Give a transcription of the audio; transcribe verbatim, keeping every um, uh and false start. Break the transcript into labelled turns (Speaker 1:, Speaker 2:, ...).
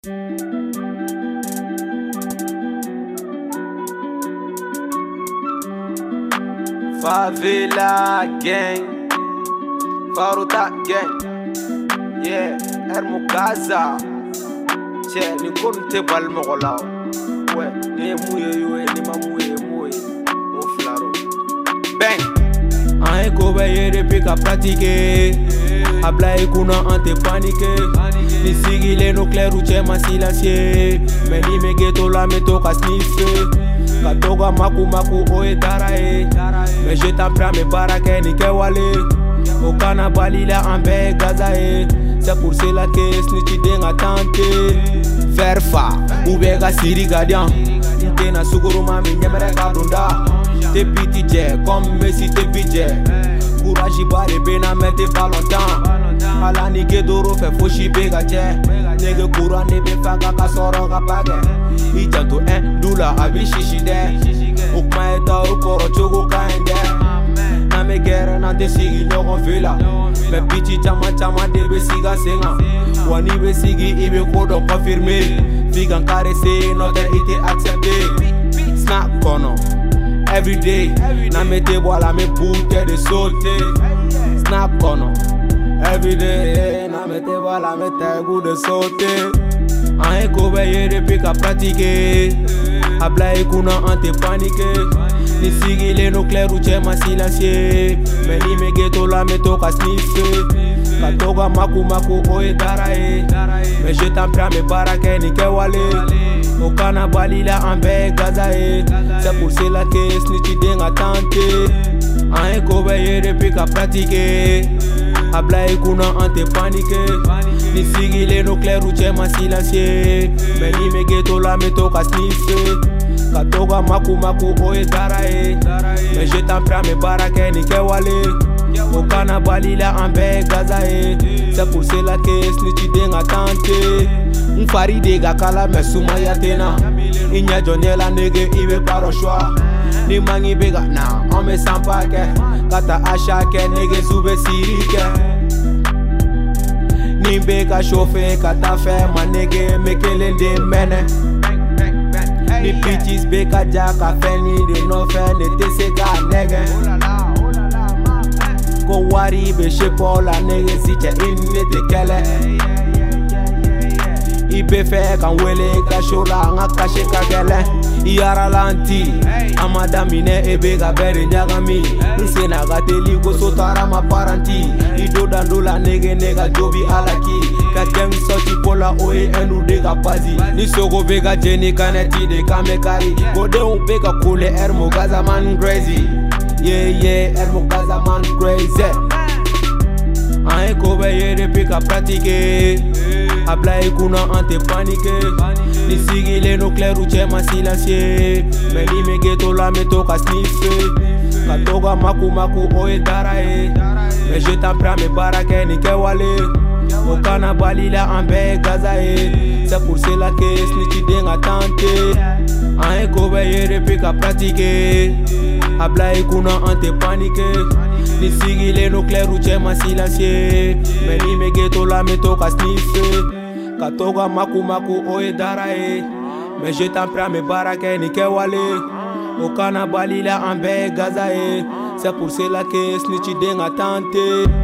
Speaker 1: Favela gang, Faruta gang, yeah, Hermo Gaza, che, ni konte bal mogola, ouais, ni mouye yoe, ni ma mouye mouye, au flaro, bang.
Speaker 2: Aïe kobe yere pika pratiquer, habla y kuna ante paniquer, ni sigile no clair ou che ma silencier, mais ni me ghetto la me toka sniffer. Katoga maku maku oe darae, mais je t'en prends mes baraques ni kewale. Au Canabali la ambe gazae, c'est pour cela que snitchi denga tante. Verfa, ubega siri gadian, intena suguru mami nyemere kadunda. Te piti je, comme Messi te pije. Courage bare bena mete valentin. Ala nige doro fe foshi bega je. Nege kura nebe faga ka soro ka page. Ijanto en dula abi shishide. Ukma eta ukoro chogo kaende. Na me gere na te sigi nyogon vila. Me pichi chama chama debe siga senga. Wani be sigi ibe kodo confirmé. Figan caressé, note ite accepté. Snap kono every day. Na me te boila me pute de sauter. Snap kono every day. Na me te boila me te goût de sauter. Aïe kobe yere pika pratiquer, habla y kuna ante paniquer. Ni sigile no clair ou che ma silencier, mais ni me ghetto la me toka sniffer. Katoga maku maku oe darae, mais je t'en prends mes baraques ni kewale. Au Canabali la ambe gazae, c'est pour cela que snitchi denga tante. Aïe kobe yere pika pratiquer, habla y kuna ante paniquer. Ni sigile no clair ou che ma silencier, mais ni me ghetto la me toka sniffer. Katoga maku maku oe darae, mais je t'en prends mes baraques ni kewale. Au Canabali la ambe gazae, c'est pour cela que snitchi denga tante. Mfari dega kala me suma yatena, inya jonela nege ibe paro choix. Ni mangi bega na on me sampa ke, kata asha ke nege sube sirike. Ni bega chauffe kata fe ma nege mekele de mene. Ni pitches bega jaka fe ni de no fe ne te sega nege. Ko wari be shepo la nege si che inne te kele. Ibe fe kan wele ka shola nga kashe ka gele. Iyara lanti amada mine ebe ga bere njagami. Nsena ga teli go sotara ma paranti. Ido dandola nege nega jobi alaki. Ka geng soti pola oe enu de ga bazi. Ni sogo bega jeni kaneti de kame kari. Gode un bega kule Hermo Gaza man crazy. Yeah yeah Hermo Gaza man crazy. Aïe kobe yere pika pratiquer, habla y kuna ante paniquer. Ni sigile no clair ou che ma silencier, mais ni me ghetto la me toka sniffer. Katoga maku maku oe darae, mais je t'en prends mes baraques ni kewale. Au Canabali la ambe gazae, c'est pour cela que snitchi denga tante. Aïe kobe yere pika pratiquer, habla y kuna ante paniquer. Ni sigile no clair ou che ma silencier, mais ni me ghetto la me toka sniffer. Katoga maku maku oe darae, mais je t'en prends mes baraques ni kewale. Au Canabali la ambe gazae, c'est pour cela que snitchi denga tante.